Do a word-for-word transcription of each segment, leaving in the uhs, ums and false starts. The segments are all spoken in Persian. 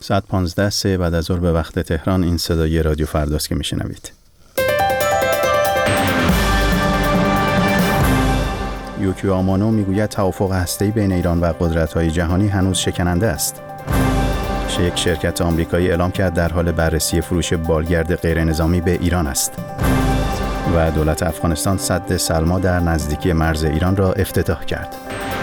ساعت پانزده سه بعد از ظهر به وقت تهران. این صدای رادیو فرداست که میشنوید. یوکیو آمانو میگوید توافق هسته‌ای بین ایران و قدرت‌های جهانی هنوز شکننده است. یک شرکت آمریکایی اعلام کرد در حال بررسی فروش بالگرد غیرنظامی به ایران است. و دولت افغانستان سد سلما در نزدیکی مرز ایران را افتتاح کرد.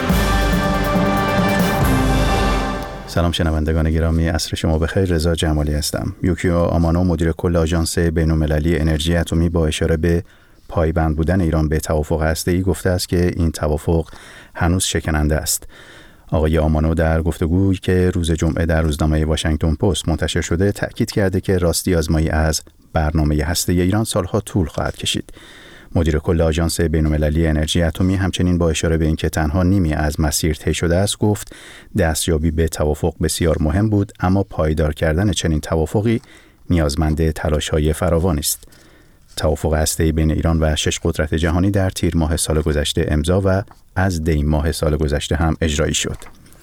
سلام شنوندگان گرامی، عصر شما بخیر. رضا جمالی هستم. یوکیو آمانو مدیر کل آژانس بین‌المللی انرژی اتمی با اشاره به پایبند بودن ایران به توافق هسته‌ای گفته است که این توافق هنوز شکننده است. آقای آمانو در گفتگویی که روز جمعه در روزنامه واشنگتن پست منتشر شده تأکید کرده که راستی آزمایی از برنامه هسته‌ای ایران سالها طول خواهد کشید. مدیر کل آژانس بین‌المللی انرژی اتمی همچنین با اشاره به اینکه تنها نیمی از مسیر طی شده است گفت دستیابی به توافق بسیار مهم بود، اما پایدار کردن چنین توافقی نیازمند تلاش‌های فراوانی است. توافق هسته‌ای بین ایران و شش قدرت جهانی در تیر ماه سال گذشته امضا و از دی ماه سال گذشته هم اجرایی شد.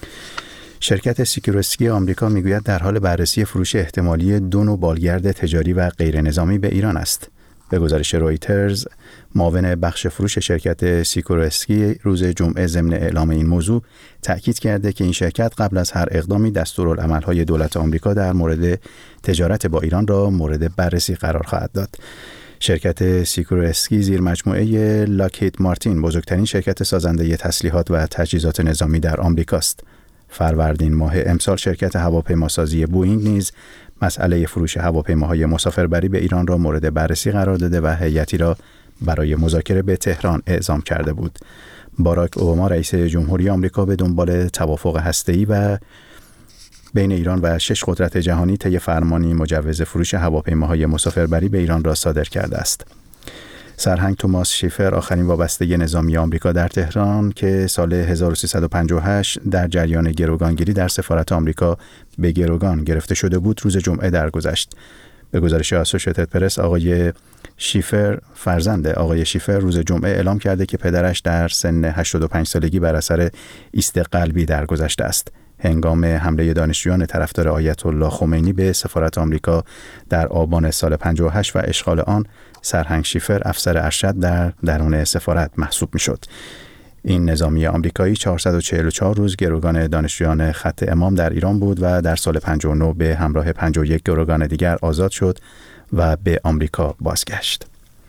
شرکت سیکورسکی آمریکا میگوید در حال بررسی فروش احتمالی دو نوع بالگرد تجاری و غیر نظامی به ایران است. به گزارش رویترز، معاون بخش فروش شرکت سیکورسکی روز جمعه ضمن اعلام این موضوع تأکید کرده که این شرکت قبل از هر اقدامی دستورالعمل‌های دولت آمریکا در مورد تجارت با ایران را مورد بررسی قرار خواهد داد. شرکت سیکورسکی زیر مجموعه لاکهید مارتین بزرگترین شرکت سازنده تسلیحات و تجهیزات نظامی در آمریکاست. فروردین ماه امسال شرکت هواپیماسازی بوئینگ نیز مسئله فروش هواپیماهای مسافربری به ایران را مورد بررسی قرار داده و هیئتی را برای مذاکره به تهران اعزام کرده بود. باراک اوباما رئیس جمهوری آمریکا به دنبال توافق هسته‌ای و بین ایران و شش قدرت جهانی طی فرمانی مجوز فروش هواپیماهای مسافربری به ایران را صادر کرده است. سرهنگ توماس شیفر، آخرین وابسته نظامی آمریکا در تهران که سال هزار و سیصد و پنجاه و هشت در جریان گروگانگیری در سفارت آمریکا به گروگان گرفته شده بود، روز جمعه درگذشت. به گزارش آسوشیتد پرس، آقای شیفر فرزند آقای شیفر روز جمعه اعلام کرده که پدرش در سن هشتاد و پنج سالگی بر اثر ایست قلبی درگذشته است. هنگام حمله دانشجویان طرفدار آیت الله خمینی به سفارت آمریکا در آبان سال پنجاه و هشت و اشغال آن، سرهنگ شیفر افسر ارشد در درون سفارت محسوب میشد. این نظامی آمریکایی چهارصد و چهل و چهار روز گروگان دانشجویان خط امام در ایران بود و در سال پنجاه و نه به همراه پنجاه و یک گروگان دیگر آزاد شد و به آمریکا بازگشت.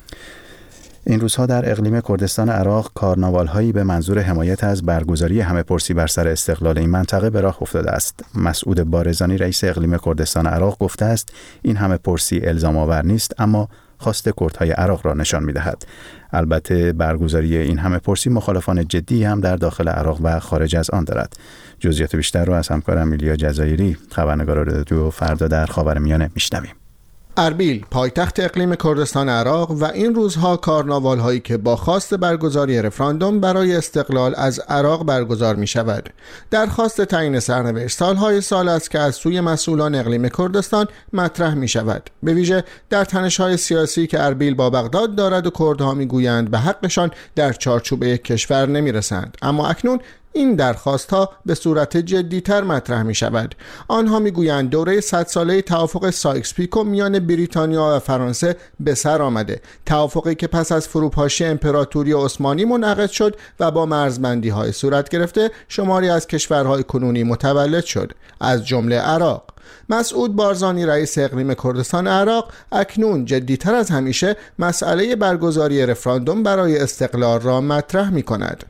این روزها در اقلیم کردستان عراق کارناوال‌هایی به منظور حمایت از برگزاری همه‌پرسی بر سر استقلال این منطقه به راه افتاده است. مسعود بارزانی رئیس اقلیم کردستان عراق گفته است این همه‌پرسی الزام آور نیست، اما خواست کردهای عراق را نشان می‌دهد. البته برگزاری این همه‌پرسی مخالفان جدی هم در داخل عراق و خارج از آن دارد. جزئیات بیشتر را از همکارم میلیا جزایری، خبرنگار رادیو فردا در خاورمیانه میشنویم. اربیل، پایتخت اقلیم کردستان عراق، و این روزها کارناوال هایی که با خواست برگزاری رفراندوم برای استقلال از عراق برگزار می شود. درخواست تعیین سرنوشت سالهای سال است که از سوی مسئولان اقلیم کردستان مطرح می شود، به ویژه در تنش‌های سیاسی که اربیل با بغداد دارد و کردها می گویند به حقشان در چارچوب یک کشور نمی رسند. اما اکنون این درخواست ها به صورت جدی‌تر مطرح می شود. آنها می گویند دوره صد ساله توافق سایکس پیکو میان بریتانیا و فرانسه به سر آمده، توافقی که پس از فروپاشی امپراتوری عثمانی منعقد شد و با مرزبندی های صورت گرفته شماری از کشورهای کنونی متولد شد، از جمله عراق. مسعود بارزانی رئیس اقلیم کردستان عراق اکنون جدی‌تر از همیشه مسئله برگزاری رفراندوم برای استقلال را مطرح می کند.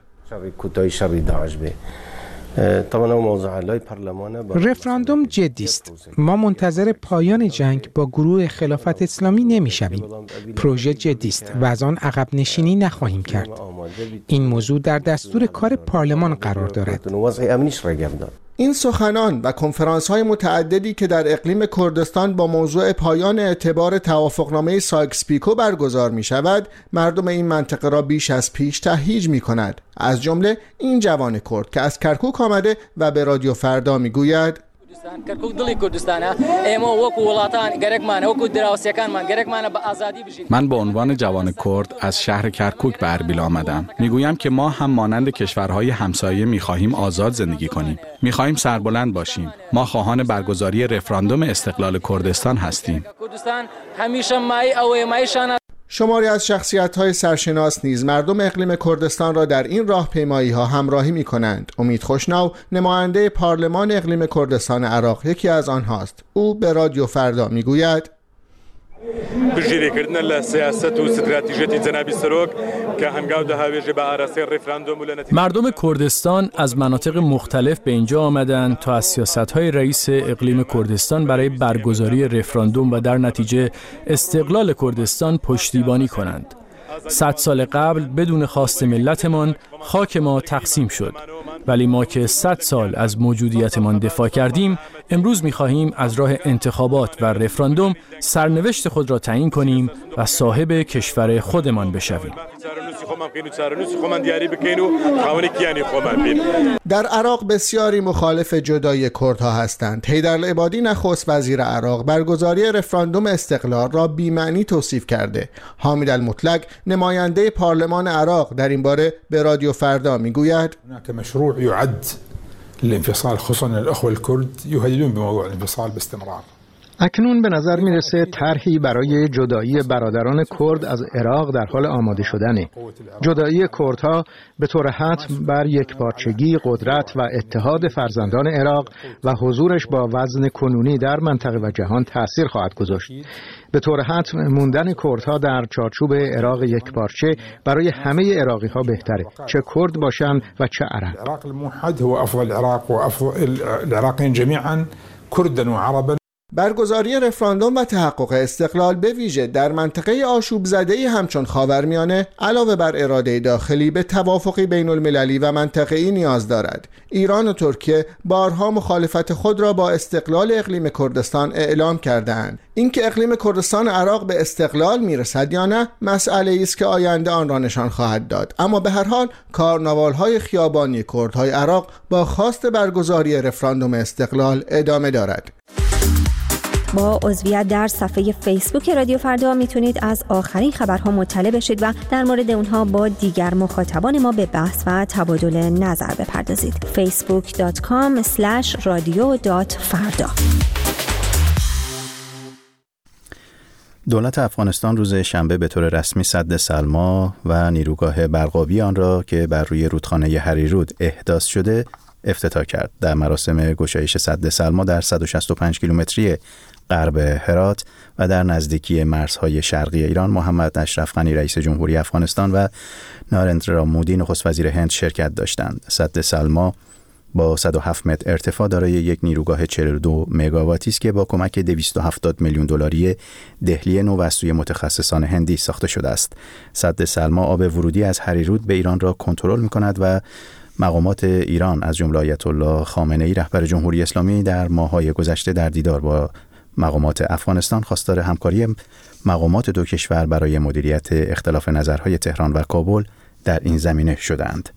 رفراندوم جدی است. ما منتظر پایان جنگ با گروه خلافت اسلامی نمی‌شویم. پروژه جدی است و از آن عقب نشینی نخواهیم کرد. این موضوع در دستور کار پارلمان قرار دارد. این سخنان و کنفرانس‌های متعددی که در اقلیم کردستان با موضوع پایان اعتبار توافقنامه سایکس پیکو برگزار می شود، مردم این منطقه را بیش از پیش تهییج می کند. از جمله این جوان کرد که از کرکوک آمده و به رادیو فردا می گوید من به عنوان جوان کرد از شهر کرکوک به اربیل آمدم. میگویم که ما هم مانند کشورهای همسایه میخواهیم آزاد زندگی کنیم. میخواهیم سربلند باشیم. ما خواهان برگزاری رفراندوم استقلال کردستان هستیم. شماری از شخصیت‌های سرشناس نیز مردم اقلیم کردستان را در این راهپیمایی‌ها همراهی می‌کنند. امید خوشنو، نماینده پارلمان اقلیم کردستان عراق، یکی از آنهاست. او به رادیو فردا می‌گوید: مردم کردستان از مناطق مختلف به اینجا آمدند تا از سیاست‌های رئیس اقلیم کردستان برای برگزاری رفراندوم و در نتیجه استقلال کردستان پشتیبانی کنند. صد سال قبل بدون خواست ملتمان خاک ما تقسیم شد، ولی ما که صد سال از موجودیتمان دفاع کردیم، امروز می‌خواهیم از راه انتخابات و رفراندوم سرنوشت خود را تعیین کنیم و صاحب کشور خودمان بشویم. در عراق بسیاری مخالف جدایی کردها هستند. حیدرالعبادی نخست وزیر عراق برگزاری رفراندوم استقلال را بی‌معنی توصیف کرده. حامد المطلق نماینده پارلمان عراق در این باره به رادیو فردا میگوید: مشروع يعد للانفصال خصوصا الاخوه الكرد يهددون بموضوع الانفصال باستمرار. اکنون به نظر میرسه طرحی برای جدایی برادران کرد از عراق در حال آماده شدنه. جدایی کردها به طور حتم بر یکپارچگی، قدرت و اتحاد فرزندان عراق و حضورش با وزن کنونی در منطقه و جهان تأثیر خواهد گذاشت. به طور حتم موندن کردها در چارچوب عراق یکپارچه برای همه عراقی ها بهتره، چه کرد باشن و چه عرب. العراق الموحد هو افضل العراق وافضل العراقيين جميعا كردا وعربا. برگزاری رفراندوم و تحقق استقلال به ویژه در منطقه آشوب زده‌ای همچون خاورمیانه علاوه بر اراده داخلی به توافقی بین المللی و منطقه‌ای نیاز دارد. ایران و ترکیه بارها مخالفت خود را با استقلال اقلیم کردستان اعلام کرده‌اند. اینکه اقلیم کردستان عراق به استقلال میرسد یا نه مسئله است که آینده آن را نشان خواهد داد، اما به هر حال کارناوال‌های خیابانی کردهای عراق با خواست برگزاری رفراندوم استقلال ادامه دارد. با عضویت در صفحه فیسبوک رادیو فردا میتونید از آخرین خبرها مطلع بشید و در مورد اونها با دیگر مخاطبان ما به بحث و تبادل نظر بپردازید. فیسبوک دات کام اسلش رادیو دات فردا. دولت افغانستان روز شنبه به طور رسمی سد سلما و نیروگاه برقابی آن را که بر روی رودخانه هریرود احداث شده افتتاح کرد. در مراسم گشایش سد سلما در صد و شصت و پنج کیلومتری غرب هرات و در نزدیکی مرزهای شرقی ایران، محمد اشرف غنی رئیس جمهوری افغانستان و نارندرا مودی نخست وزیر هند شرکت داشتند. سد سلما با صد و هفت متر ارتفاع دارای یک نیروگاه چهل و دو مگاواتی است که با کمک دویست و هفتاد میلیون دلاری دهلی نو و از سوی متخصصان هندی ساخته شده است. سد سلما آب ورودی از هریرود به ایران را کنترل می‌کند و مقامات ایران از جمله آیت الله خامنه‌ای رهبر جمهوری اسلامی در ماه‌های گذشته در دیدار با مقامات افغانستان خواستار همکاری مقامات دو کشور برای مدیریت اختلاف نظرهای تهران و کابل در این زمینه شدند.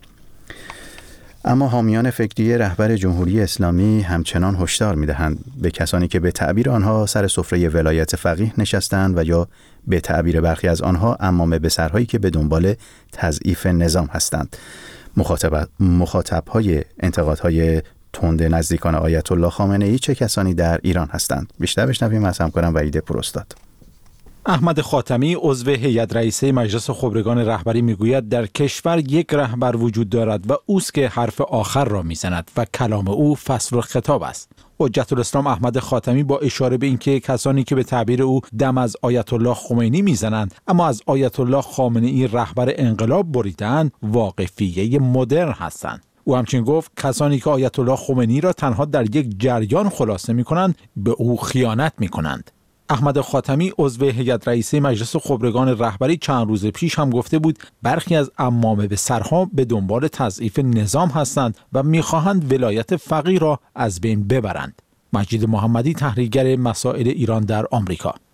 اما حامیان فکری رهبر جمهوری اسلامی همچنان هشدار می‌دهند به کسانی که به تعبیر آنها سر سفره ولایت فقیه نشستند و یا به تعبیر برخی از آنها عمامه به سرهایی که به دنبال تضعیف نظام هستند. مخاطب مخاطب‌های انتقادهای تند نزدیکان آیت الله خامنه‌ای چه کسانی در ایران هستند؟ بیشتر بشنویم از همکارم وحید پروستاد. احمد خاتمی عضو هیئت رئیسه مجلس خبرگان رهبری میگوید در کشور یک رهبر وجود دارد و اوست که حرف آخر را میزند و کلام او فصل الخطاب است. حجت الاسلام احمد خاتمی با اشاره به اینکه کسانی که به تعبیر او دم از آیت الله خمینی میزنند اما از آیت الله خامنه‌ای رهبر انقلاب بریدند واقفیه مدرن هستند. او همچنین گفت کسانی که آیت الله خمینی را تنها در یک جریان خلاصه می‌کنند به او خیانت می‌کنند. احمد خاتمی عضو هیئت رئیسه مجلس خبرگان رهبری چند روز پیش هم گفته بود برخی از عمامه به سرها به دنبال تضعیف نظام هستند و می‌خواهند ولایت فقیه را از بین ببرند. مجید محمدی، تحلیلگر مسائل ایران در آمریکا: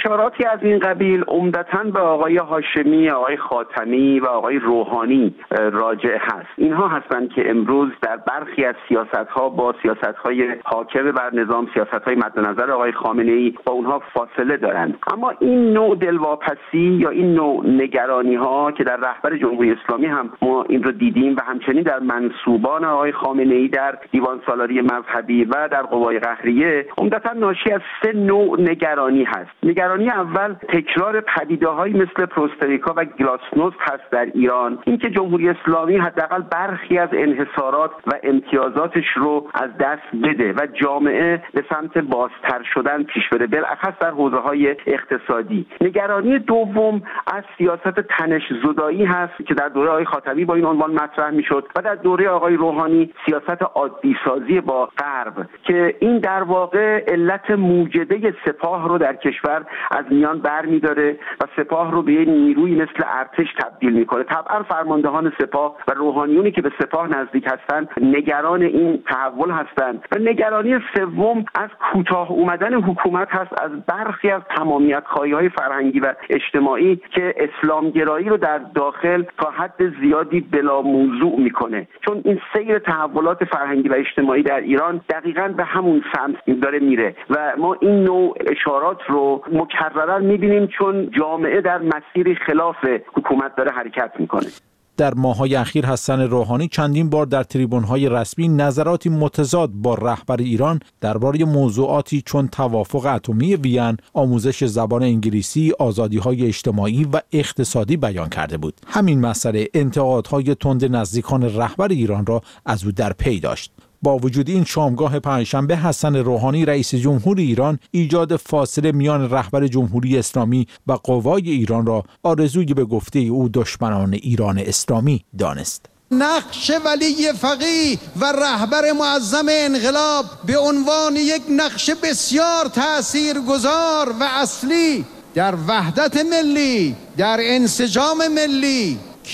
اشاراتی از این قبیل عمدتاً به آقای هاشمی، آقای خاتمی و آقای روحانی راجع هست. اینها هستند که امروز در برخی از سیاست‌ها با سیاست‌های حاکم بر نظام، سیاست‌های مد نظر آقای خامنه‌ای با اونها فاصله دارند. اما این نوع دلواپسی یا این نوع نگرانی‌ها که در رهبر جمهوری اسلامی هم ما این رو دیدیم و همچنین در منسوبان آقای خامنه‌ای در دیوان سالاری مذهبی و در قوای قهریه، عمدتاً ناشی از سه نوع نگرانی هست. نگرانی اول تکرار پدیده‌هایی مثل پروستریکا و گلاسنوست هست در ایران، اینکه جمهوری اسلامی حداقل برخی از انحصارات و امتیازاتش رو از دست بده و جامعه به سمت بازتر شدن پیش بره، بالاخص در حوزه‌های اقتصادی. نگرانی دوم از سیاست تنش زدایی هست که در دوره آقای خاتمی با این عنوان مطرح میشد و در دوره آقای روحانی سیاست عادی سازی با غرب که این در واقع علت موجده سپاه رو در کشور از میان برمی‌داره و سپاه رو به یه نیروی مثل ارتش تبدیل میکنه. طبعا فرماندهان سپاه و روحانیونی که به سپاه نزدیک هستند نگران این تحول هستند. و نگرانی سوم از کوتاه اومدن حکومت هست از برخی از تمامیت‌خواهی‌های فرهنگی و اجتماعی که اسلامگرایی رو در داخل تا حد زیادی بلا موضوع میکنه، چون این سیر تحولات فرهنگی و اجتماعی در ایران دقیقاً به همون سمت داره میره و ما این نوع اشارات رو مکرراً میبینیم چون جامعه در مسیری خلاف حکومت داره حرکت میکنه. در ماه‌های اخیر حسن روحانی چندین بار در تریبون‌های رسمی نظراتی متضاد با رهبر ایران درباره موضوعاتی چون توافق اتمی وین، آموزش زبان انگلیسی، آزادی‌های اجتماعی و اقتصادی بیان کرده بود. همین مسئله انتقادهای تند نزدیکان رهبر ایران را از او در پی داشت. با وجود این شامگاه پنجشنبه حسن روحانی رئیس جمهور ایران ایجاد فاصله میان رهبر جمهوری اسلامی و قوای ایران را آرزوی به گفته او دشمنان ایران اسلامی دانست. نقش ولی فقیه و رهبر معظم انقلاب به عنوان یک نقش بسیار تاثیرگذار و اصلی در وحدت ملی، در انسجام ملی،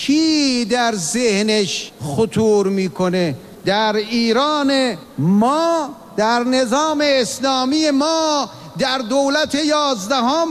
کی در ذهنش خطور میکنه؟ در ایران ما، در نظام اسلامی ما، در دولت یازدهم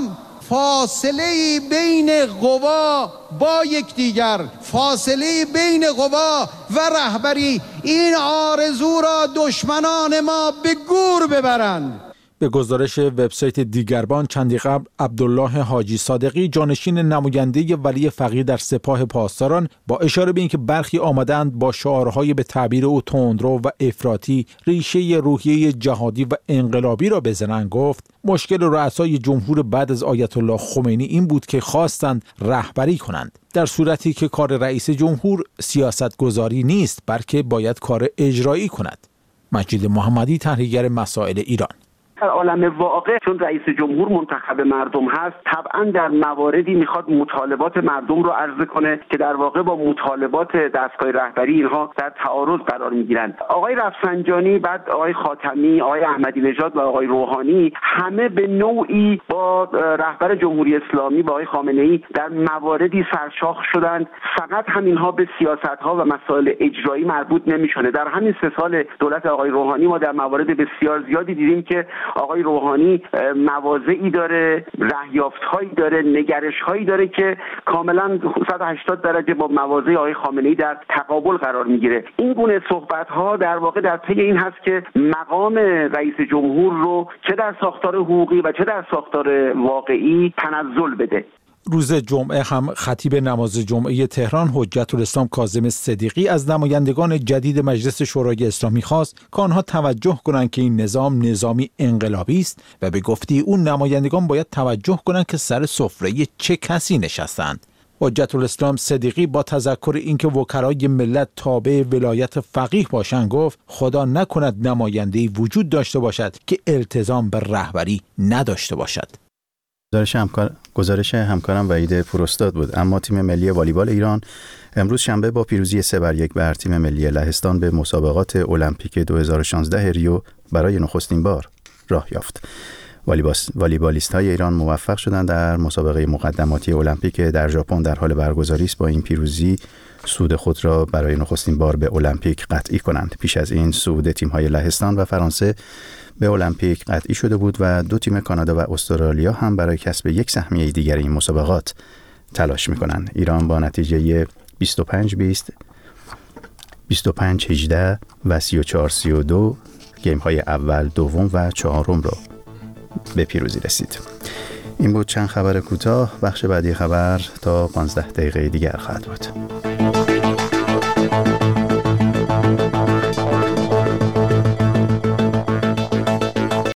فاصله بین قوا با یکدیگر، فاصله بین قوا و رهبری، این آرزو را دشمنان ما به گور ببرند. به گزارش وبسایت دیگربان چندی قبل عبدالله حاجی صادقی جانشین نماینده ولی فقیه در سپاه پاسداران با اشاره به اینکه برخی آمدند با شعارهای به تعبیر او تندرو و افراطی ریشه روحیه جهادی و انقلابی را بزنند، گفت مشکل رؤسای جمهور بعد از آیت الله خمینی این بود که خواستند رهبری کنند، در صورتی که کار رئیس جمهور سیاست گذاری نیست بلکه باید کار اجرایی کند. مجید محمدی، تحلیلگر مسائل ایران. در عالم واقع چون رئیس جمهور منتخب مردم هست طبعا در مواردی میخواد مطالبات مردم رو عرضه کنه که در واقع با مطالبات دستگاه رهبری اینها در تعارض قرار میگیرند. آقای رفسنجانی، بعد آقای خاتمی، آقای احمدی نژاد و آقای روحانی همه به نوعی با رهبر جمهوری اسلامی با آقای خامنه‌ای در مواردی سرشاخ شدند. فقط همینها به سیاست‌ها و مسائل اجرایی مربوط نمیشونه. در همین سه سال دولت آقای روحانی ما در موارد بسیار زیادی دیدیم که آقای روحانی مواضعی داره، رهیافت‌هایی داره، نگرش‌هایی داره که کاملا صد و هشتاد درجه با مواضع آقای خامنه‌ای در تقابل قرار میگیره. این گونه صحبت‌ها در واقع در پی این هست که مقام رئیس جمهور رو چه در ساختار حقوقی و چه در ساختار واقعی تنزل بده. روز جمعه هم خطیب نماز جمعه تهران حجت الاسلام کاظم صدیقی از نمایندگان جدید مجلس شورای اسلامی خواست که آنها توجه کنند که این نظام نظامی انقلابی است و به گفته او نمایندگان باید توجه کنند که سر سفره چه کسی نشستند. حجت الاسلام صدیقی با تذکر اینکه وکلای ملت تابع ولایت فقیه باشند گفت خدا نکند نماینده‌ای وجود داشته باشد که التزام به رهبری نداشته باشد. گزارش همکار... گزارش همکارم وحید پوراستاد بود. اما تیم ملی والیبال ایران امروز شنبه با پیروزی سه بر یک بر تیم ملی لهستان به مسابقات المپیک دو هزار و شانزده ریو برای نخستین بار راه یافت. والیباس... والیبالیست‌های ایران موفق شدند در مسابقه مقدماتی المپیک در ژاپن در حال برگزاری است با این پیروزی صعود خود را برای نخستین بار به المپیک قطعی کنند. پیش از این صعود تیم‌های لهستان و فرانسه به المپیک قطعی شده بود و دو تیم کانادا و استرالیا هم برای کسب یک سهمیه دیگر این مسابقات تلاش می‌کنند. ایران با نتیجه بیست و پنج بیست، بیست و پنج هجده و سی و چهار سی و دو گیم‌های اول، دوم و چهارم را به پیروزی رسید. این بود چند خبر کوتاه. بخش بعدی خبر تا پانزده دقیقه دیگر خواهد بود.